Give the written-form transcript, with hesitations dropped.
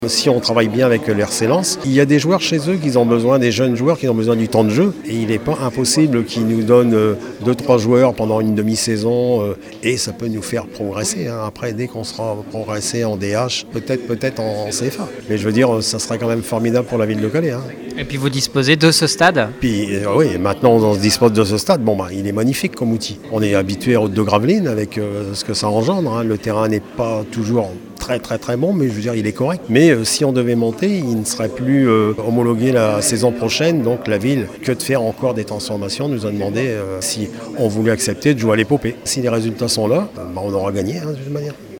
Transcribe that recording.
Si on travaille bien avec l'RC Lens, il y a des joueurs chez eux qui ont besoin, des jeunes joueurs qui ont besoin du temps de jeu. Et il n'est pas impossible qu'ils nous donnent 2-3 joueurs pendant une demi-saison et ça peut nous faire progresser. Après, dès qu'on sera progressé en DH, peut-être en CFA. Mais je veux dire, ça serait quand même formidable pour la ville de Calais. Et puis vous disposez de ce stade ? Puis oui, maintenant on se dispose de ce stade. Il est magnifique comme outil. On est habitué à Haute-de-Gravelines avec ce que ça engendre. Le terrain n'est pas toujours très bon, mais je veux dire, il est correct. Mais si on devait monter, il ne serait plus homologué la saison prochaine. Donc la ville, que de faire encore des transformations, nous a demandé si on voulait accepter de jouer à l'épopée. Si les résultats sont là, on aura gagné de toute manière.